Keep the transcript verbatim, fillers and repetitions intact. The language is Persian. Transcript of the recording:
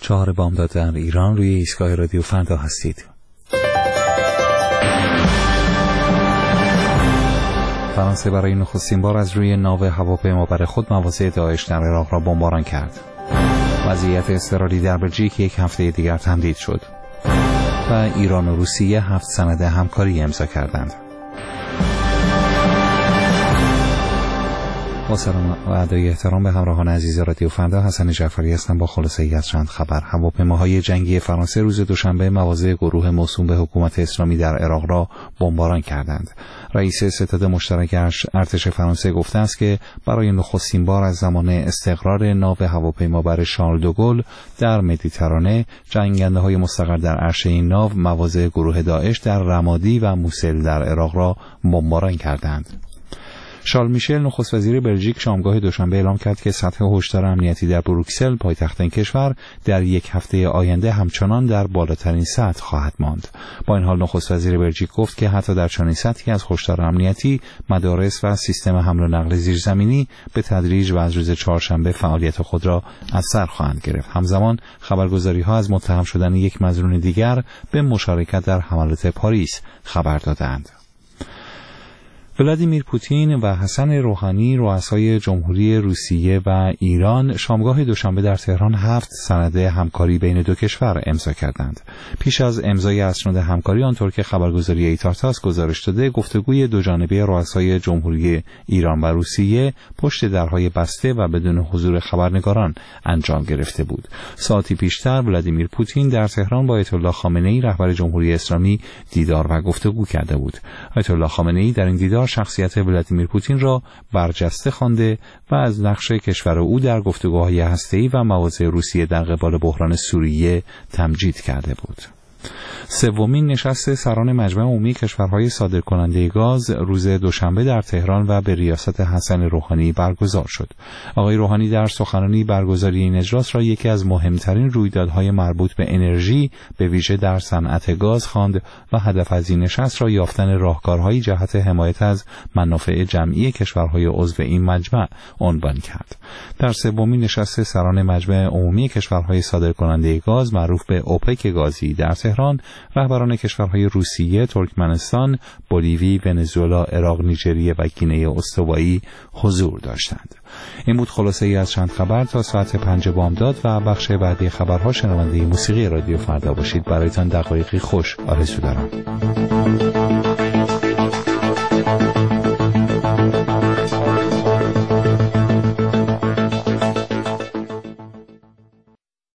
چهار بامداد در ایران، روی ایستگاه رادیو فردا هستید. فرانسه برای نخستین بار از روی ناو هواپیمابر خود مواضع داعش در عراق را بمباران کرد. وضعیت اضطراری در بلژیک یک هفته دیگر تمدید شد و ایران و روسیه هفت سند همکاری امضا کردند. با سلام و ادای احترام به همراهان عزیز رادیو فردا، حسن جعفری هستم با خلاصه‌ای از چند خبر. هواپیماهای جنگی فرانسه روز دوشنبه مواضع گروه موسوم به حکومت اسلامی در عراق را بمباران کردند. رئیس ستاد مشترک ارتش فرانسه گفته است که برای نخستین بار از زمان استقرار ناو هواپیمابر شارل دوگل در مدیترانه، جنگنده‌های مستقر در عرشه این ناو مواضع گروه داعش در رمادی و موسل در عراق را بمباران کردند. شارل میشل نخست وزیر بلژیک شامگاه دوشنبه اعلام کرد که سطح هشدار امنیتی در بروکسل، پایتخت این کشور، در یک هفته آینده همچنان در بالاترین سطح خواهد ماند. با این حال نخست وزیر بلژیک گفت که حتی در چنین سطحی از هشدار امنیتی، مدارس و سیستم حمل و نقل زیرزمینی به تدریج و از روز چهارشنبه فعالیت خود را از سر خواهند گرفت. همزمان خبرگزاری‌ها از متهم شدن یک مظنون دیگر به مشارکت در حملات پاریس خبر دادند. ولادیمیر پوتین و حسن روحانی، رؤسای جمهوری روسیه و ایران، شامگاه دوشنبه در تهران هفت سند همکاری بین دو کشور امضا کردند. پیش از امضای اسناد همکاری، آنطور که خبرگزاری ایتارتاس گزارش داده، گفتگوی دوجانبه رؤسای جمهوری ایران و روسیه پشت درهای بسته و بدون حضور خبرنگاران انجام گرفته بود. ساعتی پیشتر ولادیمیر پوتین در تهران با آیت الله خامنه‌ای، رهبر جمهوری اسلامی، دیدار و گفتگو کرده بود. آیت الله خامنه‌ای در این دیدار شخصیت ولادیمیر پوتین را برجسته خوانده و از نقش کشور او در گفتگوهای هسته‌ای و مواضع روسیه در قبال بحران سوریه تمجید کرده بود. سومین نشست سران مجمع عمومی کشورهای صادرکننده گاز روز دوشنبه در تهران و به ریاست حسن روحانی برگزار شد. آقای روحانی در سخنرانی برگزاری این اجلاس را یکی از مهمترین رویدادهای مربوط به انرژی، به ویژه در صنعت گاز، خواند و هدف از این نشست را یافتن راهکارهای جهت حمایت از منافع جمعی کشورهای عضو این مجمع عنوان کرد. در سومین نشست سران مجمع عمومی کشورهای صادرکننده گاز معروف به اوپک گازی در تهران، رهبران کشورهای روسیه، ترکمنستان، بولیوی، ونزوئلا، عراق، نیجریه و گینه استوایی حضور داشتند. این بود خلاصه ای از چند خبر. تا ساعت پنج بامداد و بخش بعدی خبرها شنونده موسیقی رادیو فردا باشید. برایتان دقایقی خوش آرزو دارم.